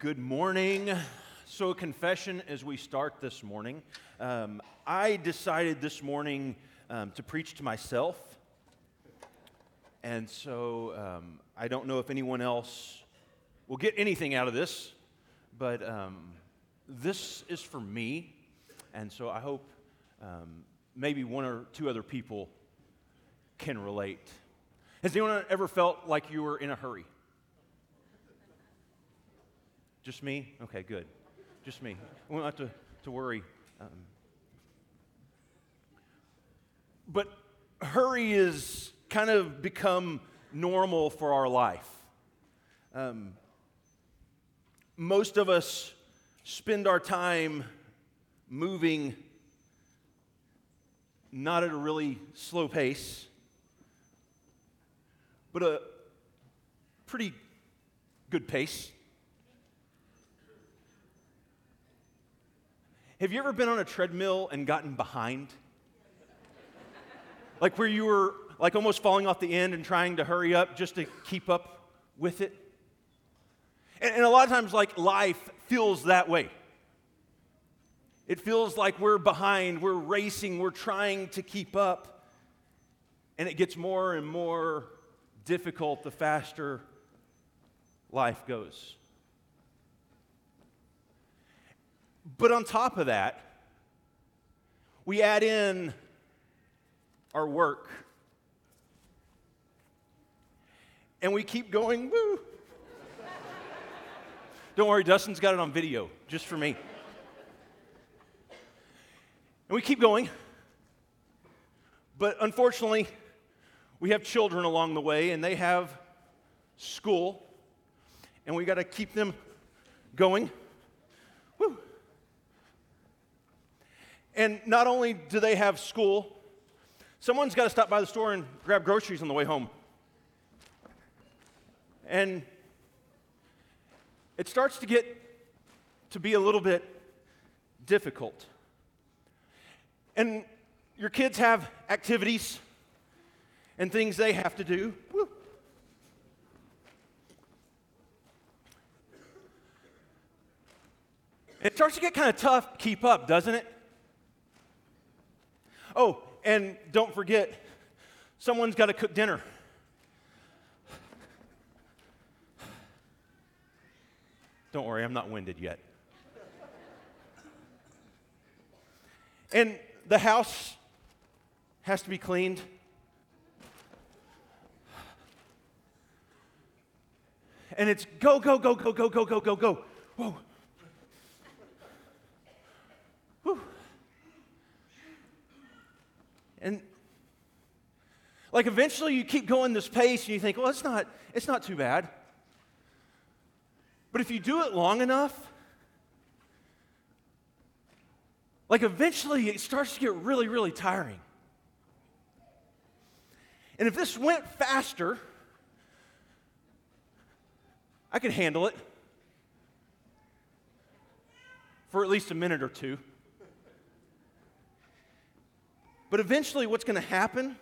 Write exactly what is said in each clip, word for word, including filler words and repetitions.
Good morning. So, a confession as we start this morning. Um, I decided this morning um, to preach to myself. And so, um, I don't know if anyone else will get anything out of this, but um, this is for me. And so, I hope um, maybe one or two other people can relate. Has anyone ever felt like you were in a hurry? Just me? Okay, good. Just me. We don't have to, to worry. Um, but hurry is kind of become normal for our life. Um, most of us spend our time moving not at a really slow pace, but a pretty good pace. Have you ever been on a treadmill and gotten behind? Like where you were like almost falling off the end and trying to hurry up just to keep up with it? And, and a lot of times, like, life feels that way. It feels like we're behind, we're racing, we're trying to keep up. And it gets more and more difficult the faster life goes. But on top of that, we add in our work. And we keep going, woo. Don't worry, Dustin's got it on video, just for me. And we keep going. But unfortunately, we have children along the way, and they have school. And we got to keep them going. Woo. And not only do they have school, someone's got to stop by the store and grab groceries on the way home. And it starts to get to be a little bit difficult. And your kids have activities and things they have to do. Woo. It starts to get kind of tough to keep up, doesn't it? Oh, and don't forget, someone's got to cook dinner. Don't worry, I'm not winded yet. And the house has to be cleaned. And it's go, go, go, go, go, go, go, go, go. Whoa. Whew. And like eventually you keep going this pace and you think, well, it's not, it's not too bad. But if you do it long enough, like eventually it starts to get really, really tiring. And if this went faster, I could handle it for at least a minute or two. But eventually what's going to happen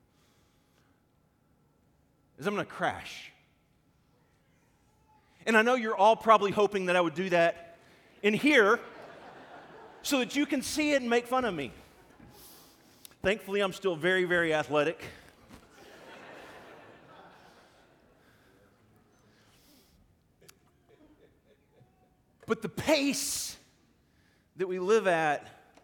is I'm going to crash. And I know you're all probably hoping that I would do that in here so that you can see it and make fun of me. Thankfully, I'm still very, very athletic. But the pace that we live at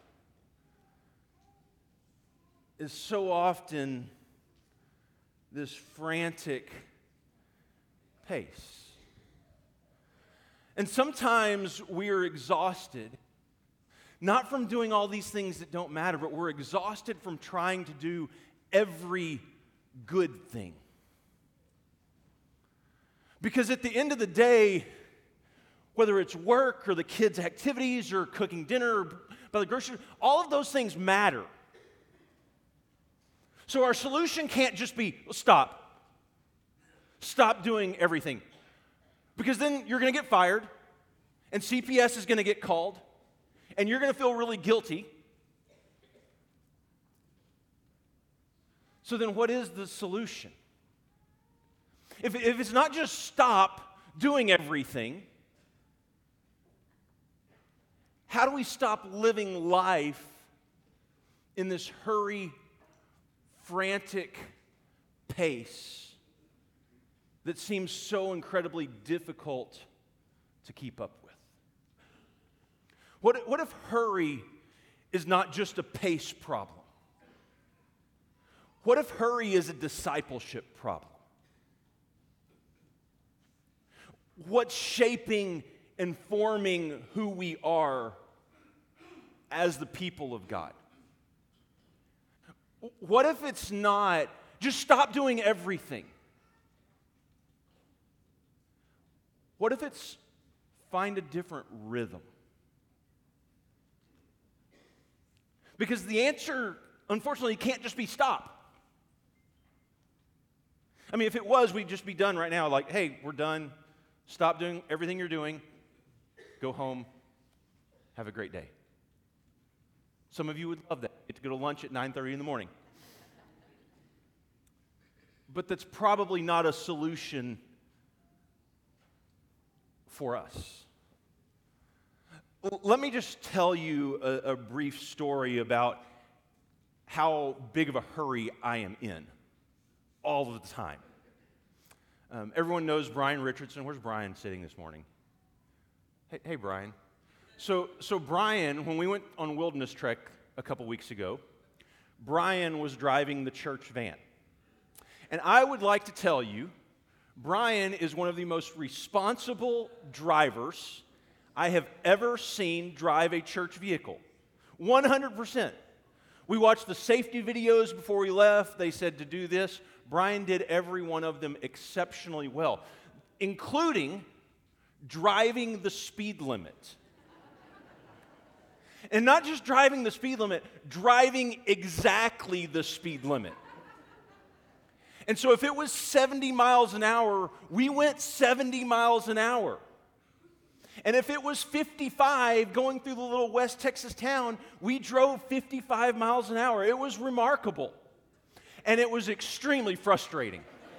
is so often this frantic pace. And sometimes we are exhausted, not from doing all these things that don't matter, but we're exhausted from trying to do every good thing. Because at the end of the day, whether it's work or the kids' activities or cooking dinner or by the grocery, all of those things matter. So our solution can't just be, well, stop. Stop doing everything. Because then you're going to get fired, and C P S is going to get called, and you're going to feel really guilty. So then what is the solution? If, if it's not just stop doing everything, How do we stop living life in this hurry, frantic pace that seems so incredibly difficult to keep up with? What, what if hurry is not just a pace problem? What if hurry is a discipleship problem? What's shaping and forming who we are as the people of God? What if it's not just stop doing everything? What if it's find a different rhythm? Because the answer, unfortunately, can't just be stop. I mean, if it was, we'd just be done right now. Like, hey, we're done. Stop doing everything you're doing. Go home. Have a great day. Some of you would love that. Get to go to lunch at nine thirty in the morning. But that's probably not a solution for us. Let me just tell you a, a brief story about how big of a hurry I am in all of the time. Um, everyone knows Brian Richardson. Where's Brian sitting this morning? Hey, hey, Brian. So, so Brian, when we went on Wilderness Trek a couple weeks ago, Brian was driving the church van. And I would like to tell you, Brian is one of the most responsible drivers I have ever seen drive a church vehicle. one hundred percent. We watched the safety videos before we left. They said to do this. Brian did every one of them exceptionally well, including driving the speed limit. And not just driving the speed limit, driving exactly the speed limit. And so if it was seventy miles an hour, we went seventy miles an hour. And if it was fifty-five going through the little West Texas town, we drove fifty-five miles an hour. It was remarkable. And it was extremely frustrating.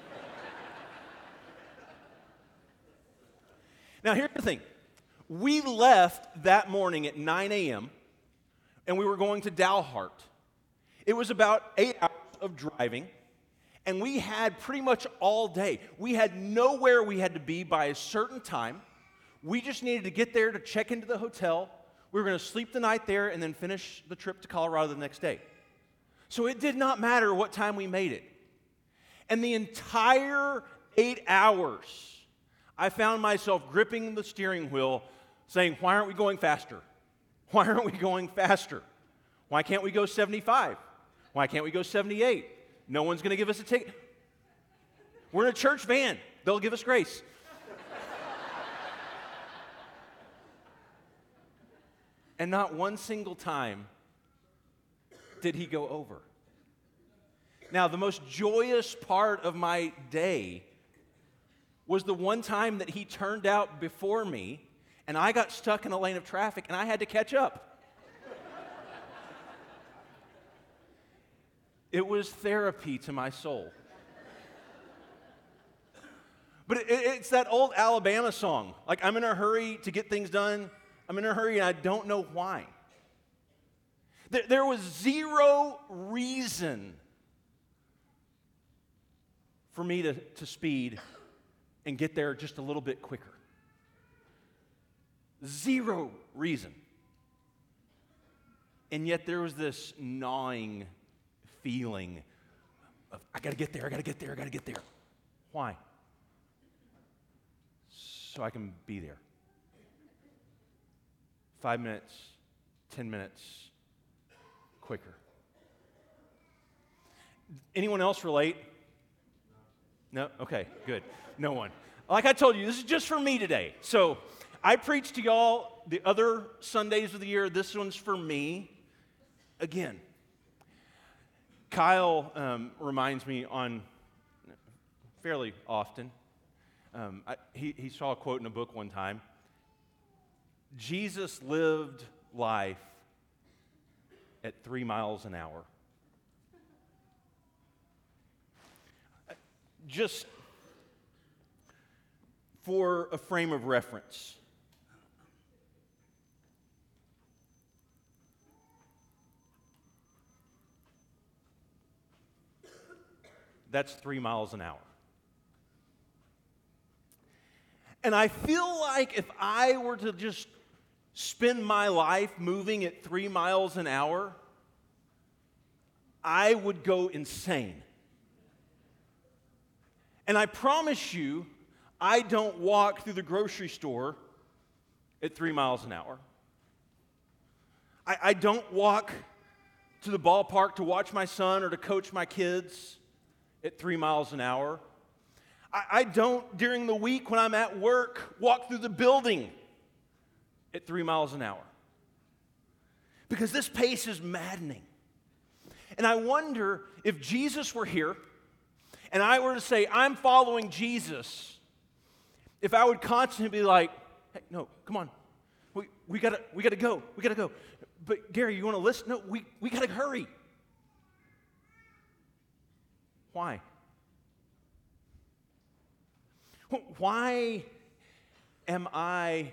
Now, here's the thing. We left that morning at nine a.m., and we were going to Dalhart. It was about eight hours of driving, and we had pretty much all day. We had nowhere we had to be by a certain time. We just needed to get there to check into the hotel. We were going to sleep the night there and then finish the trip to Colorado the next day. So it did not matter what time we made it. And the entire eight hours, I found myself gripping the steering wheel saying, why aren't we going faster? Why aren't we going faster? Why can't we go seventy-five? Why can't we go seventy-eight? No one's going to give us a ticket. We're in a church van. They'll give us grace. And not one single time did he go over. Now, the most joyous part of my day was the one time that he turned out before me, and I got stuck in a lane of traffic, and I had to catch up. It was therapy to my soul. But it, it's that old Alabama song, like, I'm in a hurry to get things done. I'm in a hurry, and I don't know why. There, there was zero reason for me to, to speed and get there just a little bit quicker. Zero reason. And yet there was this gnawing feeling of, I got to get there, I got to get there, I got to get there. Why? So I can be there. Five minutes, ten minutes quicker. Anyone else relate? No? Okay, good. No one. Like I told you, this is just for me today. So I preach to y'all the other Sundays of the year. This one's for me. Again, Kyle um, reminds me on fairly often. Um, I, he, he saw a quote in a book one time. Jesus lived life at three miles an hour. Just for a frame of reference, That's three miles an hour. And I feel like if I were to just spend my life moving at three miles an hour, I would go insane. And I promise you, I don't walk through the grocery store at three miles an hour. I, I don't walk to the ballpark to watch my son or to coach my kids at three miles an hour. I, I don't, during the week when I'm at work, walk through the building at three miles an hour. Because this pace is maddening. And I wonder if Jesus were here and I were to say, I'm following Jesus, if I would constantly be like, hey, no, come on. We, we gotta we gotta go. We gotta go. But Gary, you want to listen? No, we, we gotta hurry. Why? Why am I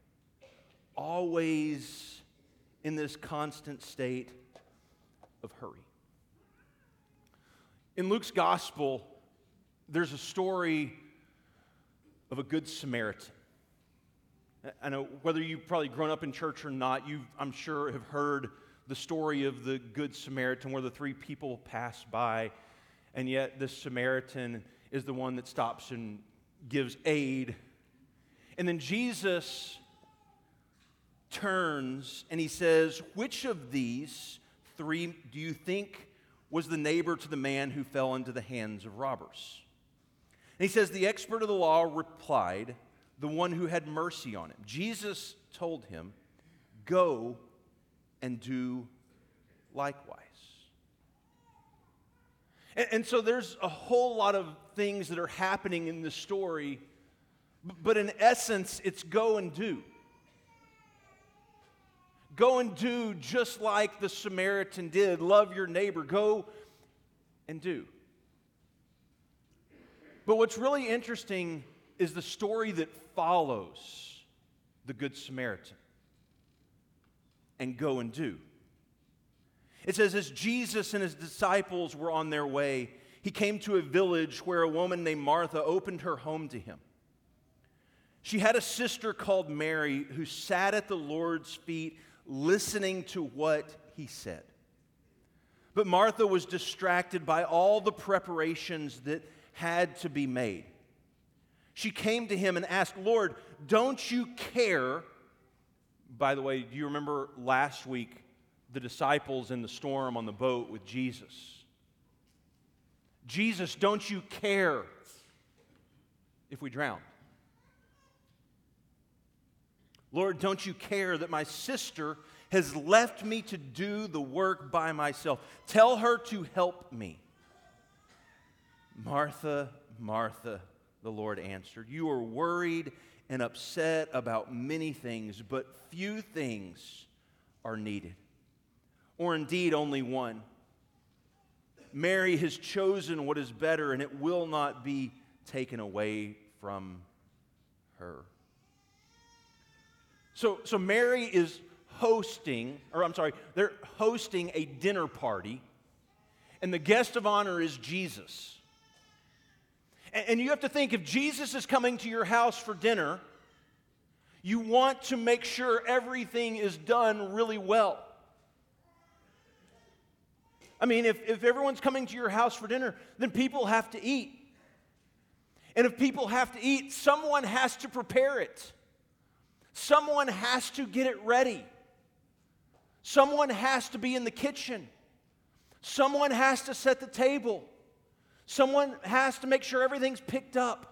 always in this constant state of hurry? In Luke's gospel, there's a story of a good Samaritan. I know whether you've probably grown up in church or not, you, I'm sure, have heard the story of the Good Samaritan where the three people pass by, and yet this Samaritan is the one that stops and gives aid. And then Jesus turns and he says, which of these three do you think was the neighbor to the man who fell into the hands of robbers? And he says, the expert of the law replied, the one who had mercy on him. Jesus told him, go and do likewise. And, and so there's a whole lot of things that are happening in this story, but in essence, it's go and do. Go and do just like the Samaritan did. Love your neighbor. Go and do. But what's really interesting is the story that follows the Good Samaritan. And go and do. It says, as Jesus and his disciples were on their way, he came to a village where a woman named Martha opened her home to him. She had a sister called Mary who sat at the Lord's feet listening to what he said. But Martha was distracted by all the preparations that had to be made. She came to him and asked, Lord, don't you care? By the way, do you remember last week the disciples in the storm on the boat with Jesus? Jesus, don't you care if we drown? Lord, don't you care that my sister has left me to do the work by myself? Tell her to help me. Martha, Martha, the Lord answered, you are worried and upset about many things, but few things are needed, or indeed only one. Mary has chosen what is better, and it will not be taken away from her. So, so Mary is hosting, or I'm sorry, they're hosting a dinner party, and the guest of honor is Jesus. And, and you have to think, if Jesus is coming to your house for dinner, you want to make sure everything is done really well. I mean, if, if everyone's coming to your house for dinner, then people have to eat. And if people have to eat, someone has to prepare it. Someone has to get it ready. Someone has to be in the kitchen. Someone has to set the table. Someone has to make sure everything's picked up.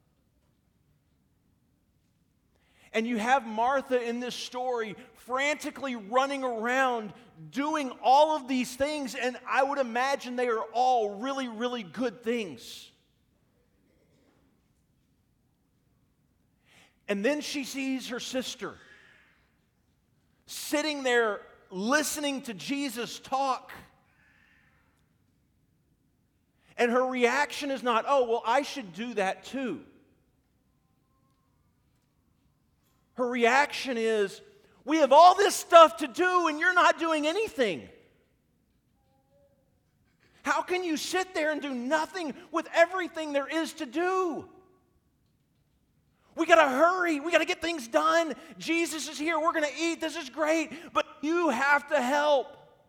And you have Martha in this story frantically running around doing all of these things, and I would imagine they are all really, really good things. And then she sees her sister sitting there listening to Jesus talk. And her reaction is not, oh, well, I should do that too. Her reaction is, we have all this stuff to do and you're not doing anything. How can you sit there and do nothing with everything there is to do? We got to hurry. We got to get things done. Jesus is here. We're going to eat. This is great. But you have to help.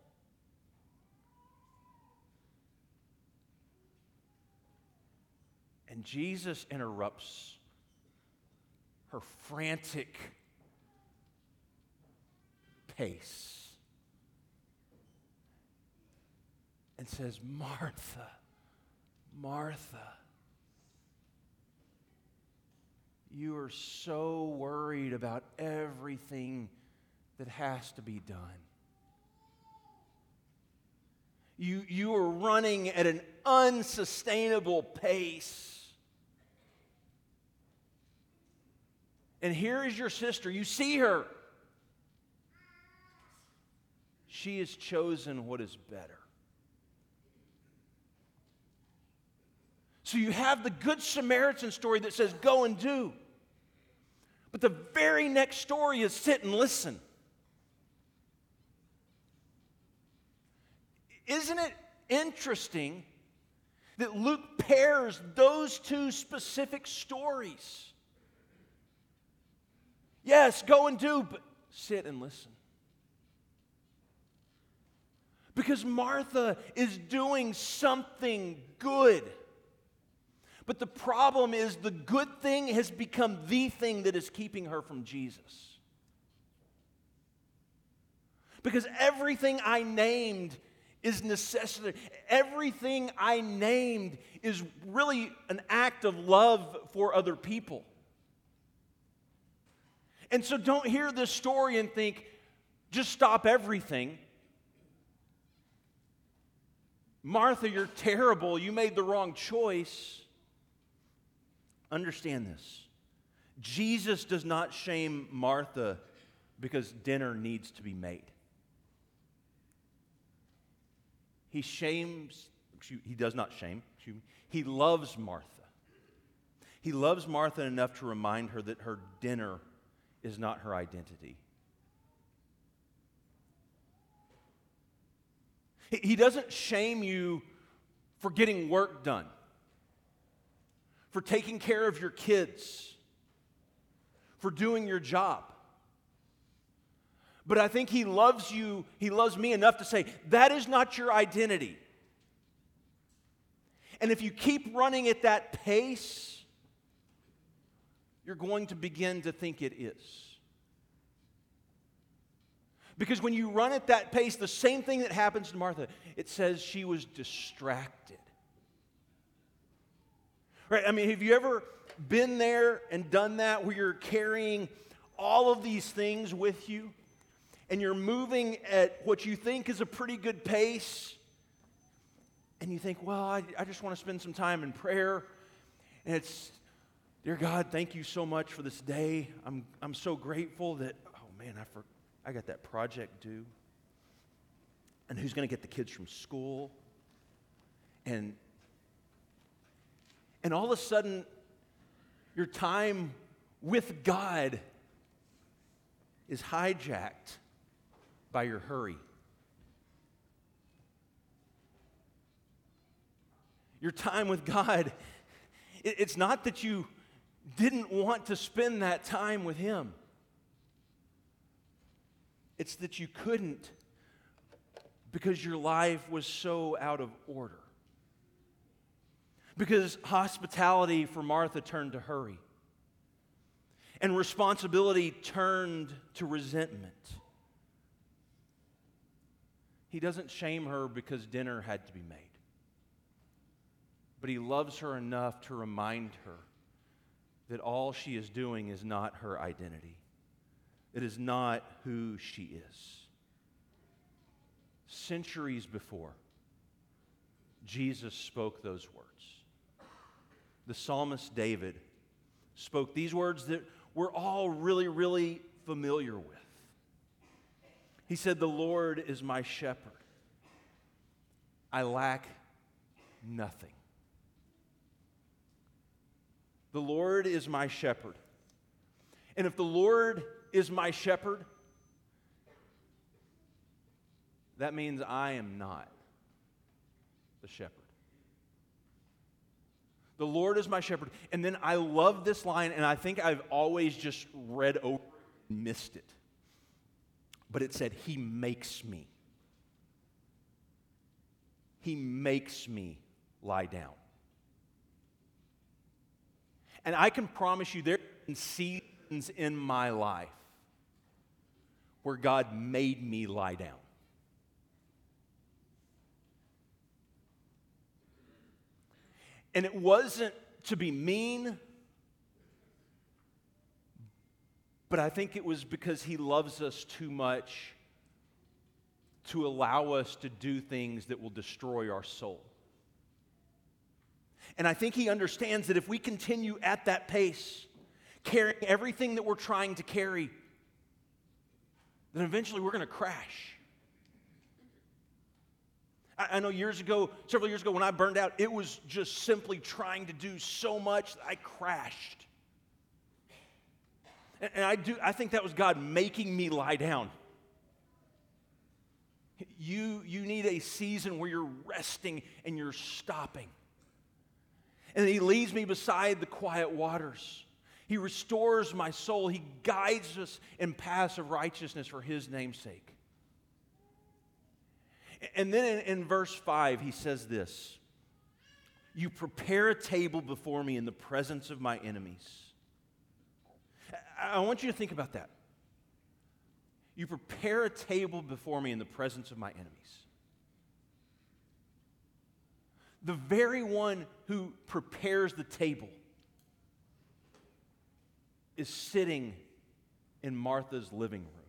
And Jesus interrupts her frantic pace and says, Martha, Martha, you are so worried about everything that has to be done. You, you are running at an unsustainable pace. And here is your sister. You see her. She has chosen what is better. So you have the Good Samaritan story that says, go and do. But the very next story is sit and listen. Isn't it interesting that Luke pairs those two specific stories? Yes, go and do, but sit and listen. Because Martha is doing something good. But the problem is the good thing has become the thing that is keeping her from Jesus. Because everything I named is necessary. Everything I named is really an act of love for other people. And so don't hear this story and think, just stop everything. Martha, you're terrible. You made the wrong choice. Understand this. Jesus does not shame Martha because dinner needs to be made. He shames, excuse, he does not shame, excuse me, he loves Martha. He loves Martha enough to remind her that her dinner is not her identity. He, he doesn't shame you for getting work done, for taking care of your kids, for doing your job. But I think he loves you, he loves me enough to say, that is not your identity. And if you keep running at that pace, you're going to begin to think it is. Because when you run at that pace, the same thing that happens to Martha, it says she was distracted. Right? I mean, have you ever been there and done that where you're carrying all of these things with you and you're moving at what you think is a pretty good pace and you think, well, I, I just want to spend some time in prayer, and it's, dear God, thank you so much for this day. I'm, I'm so grateful that, oh man, I, for, I got that project due. And who's going to get the kids from school? And, and all of a sudden, your time with God is hijacked by your hurry. Your time with God, it, it's not that you didn't want to spend that time with Him. It's that you couldn't because your life was so out of order. Because hospitality for Martha turned to hurry. And responsibility turned to resentment. He doesn't shame her because dinner had to be made. But he loves her enough to remind her that all she is doing is not her identity. It is not who she is. Centuries before, Jesus spoke those words. The psalmist David spoke these words that we're all really, really familiar with. He said, "The Lord is my shepherd. I lack nothing." The Lord is my shepherd. And if the Lord is my shepherd, that means I am not. the shepherd. The Lord is my shepherd. And then I love this line, and I think I've always just read over and missed it. But it said, He makes me. He makes me lie down. And I can promise you there have been seasons in my life where God made me lie down. And it wasn't to be mean, but I think it was because He loves us too much to allow us to do things that will destroy our soul. And I think He understands that if we continue at that pace, carrying everything that we're trying to carry, then eventually we're going to crash. I know years ago, several years ago when I burned out, it was just simply trying to do so much that I crashed. And I do, I think that was God making me lie down. You, you need a season where you're resting and you're stopping. And He leads me beside the quiet waters. He restores my soul. He guides us in paths of righteousness for His name's sake. And then in, in verse five, He says this, You prepare a table before me in the presence of my enemies. I, I want you to think about that. You prepare a table before me in the presence of my enemies. The very one who prepares the table is sitting in Martha's living room.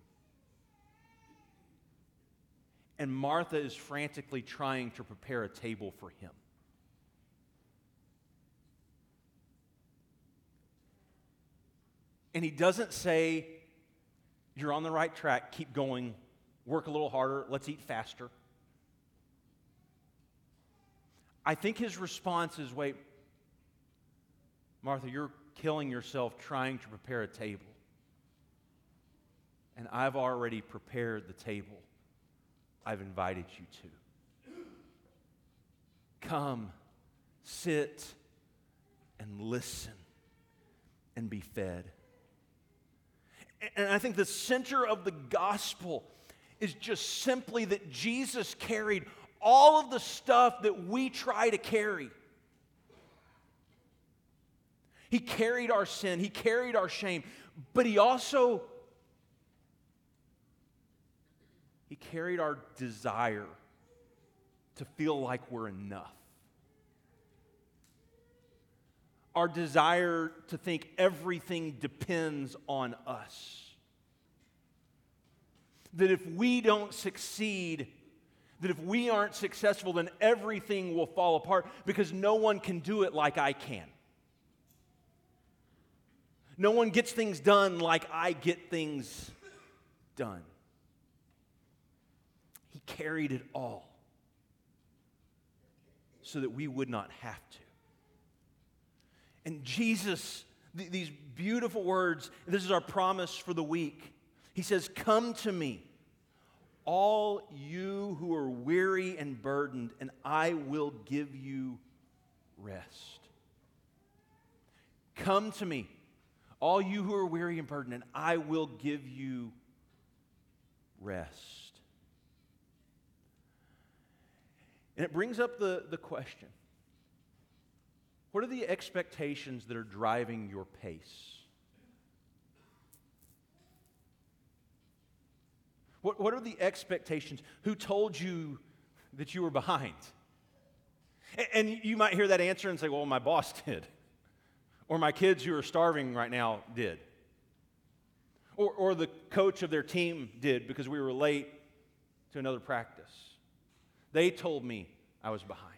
And Martha is frantically trying to prepare a table for Him. And He doesn't say, You're on the right track, keep going, work a little harder, let's eat faster. I think His response is, wait, Martha, you're killing yourself trying to prepare a table. And I've already prepared the table I've invited you to. Come, sit, and listen, and be fed. And I think the center of the gospel is just simply that Jesus carried all of the stuff that we try to carry. He carried our sin, He carried our shame, but He also He carried our desire to feel like we're enough. Our desire to think everything depends on us. That if we don't succeed, that if we aren't successful, then everything will fall apart because no one can do it like I can. No one gets things done like I get things done. He carried it all so that we would not have to. And Jesus, th- these beautiful words, this is our promise for the week. He says, Come to me, all you who are weary and burdened, and I will give you rest. Come to me, all you who are weary and burdened, and I will give you rest. And it brings up the, the question, what are the expectations that are driving your pace? What, what are the expectations? Who told you that you were behind? And, and you might hear that answer and say, well, my boss did. Or my kids who are starving right now did. Or, or the coach of their team did because we were late to another practice. They told me I was behind.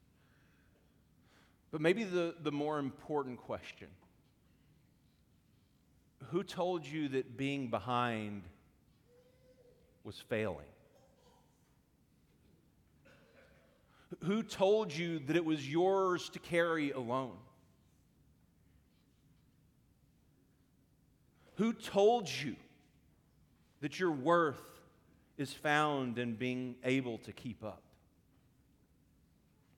But maybe the, the more important question, who told you that being behind was failing? Who told you that it was yours to carry alone? Who told you that your worth is found in being able to keep up?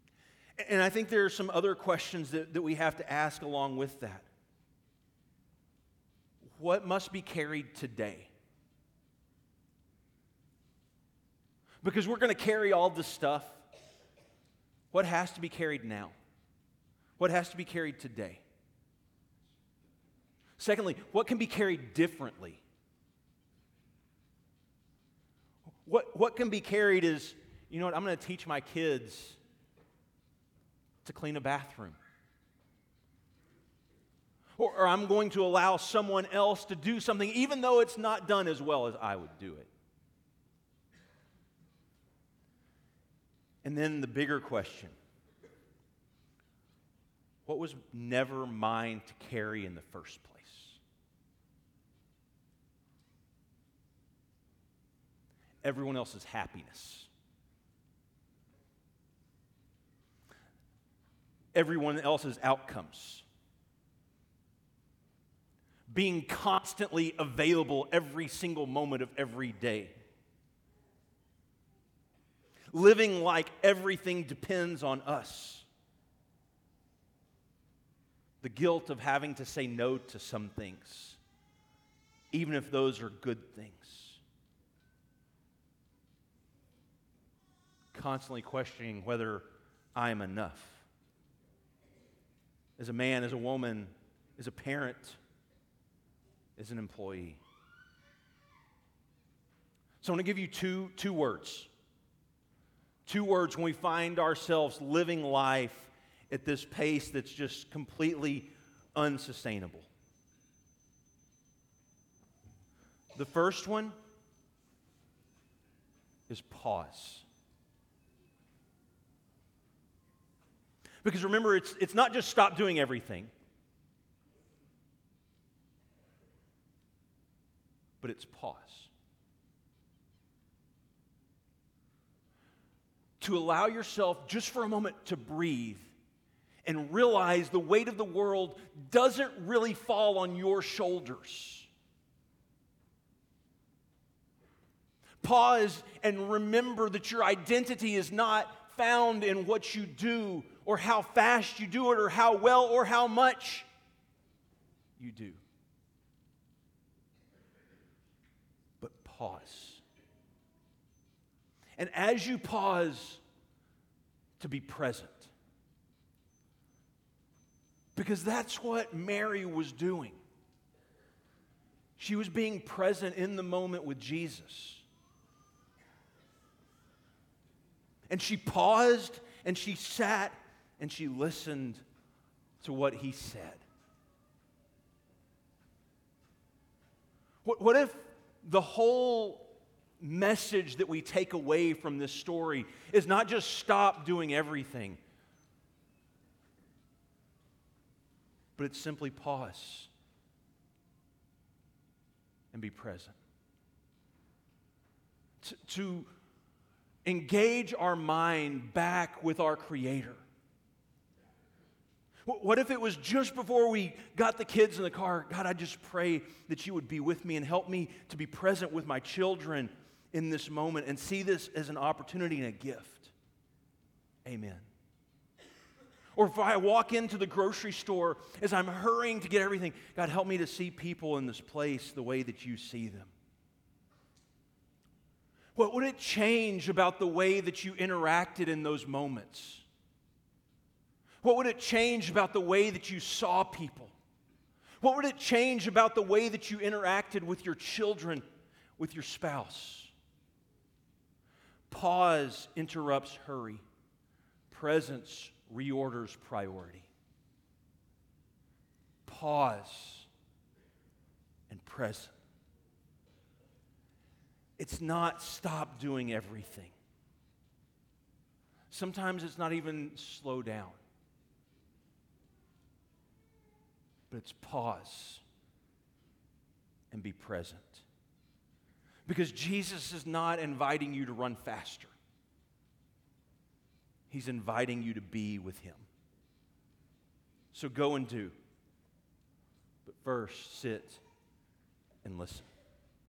And I think there are some other questions that, that we have to ask along with that. What must be carried today? Because we're going to carry all this stuff. What has to be carried now? What has to be carried today? Secondly, what can be carried differently? What, what can be carried is, you know what, I'm going to teach my kids to clean a bathroom. Or, or I'm going to allow someone else to do something, even though it's not done as well as I would do it. And then the bigger question, what was never mine to carry in the first place? Everyone else's happiness. Everyone else's outcomes. Being constantly available every single moment of every day. Living like everything depends on us. The guilt of having to say no to some things, even if those are good things. Constantly questioning whether I am enough. As a man, as a woman, as a parent, as an employee. So I want to give you two, two words. Two words when we find ourselves living life at this pace that's just completely unsustainable. The first one is pause. Because remember, it's, it's not just stop doing everything, but it's pause. To allow yourself just for a moment to breathe and realize the weight of the world doesn't really fall on your shoulders. Pause and remember that your identity is not found in what you do or how fast you do it or how well or how much you do. But pause. And as you pause, to be present. Because that's what Mary was doing. She was being present in the moment with Jesus. And she paused and she sat and she listened to what he said. What, what if the whole message that we take away from this story is not just stop doing everything, but it's simply pause and be present. To, to engage our mind back with our Creator. What if it was just before we got the kids in the car, God, I just pray that you would be with me and help me to be present with my children in this moment and see this as an opportunity and a gift. Amen. Or if I walk into the grocery store as I'm hurrying to get everything, God, help me to see people in this place the way that you see them. What would it change about the way that you interacted in those moments? What would it change about the way that you saw people? What would it change about the way that you interacted with your children, with your spouse? Pause interrupts hurry. Presence reorders priority. Pause and present. It's not stop doing everything. Sometimes it's not even slow down. But it's pause and be present. Because Jesus is not inviting you to run faster. He's inviting you to be with Him. So go and do. But first, sit and listen.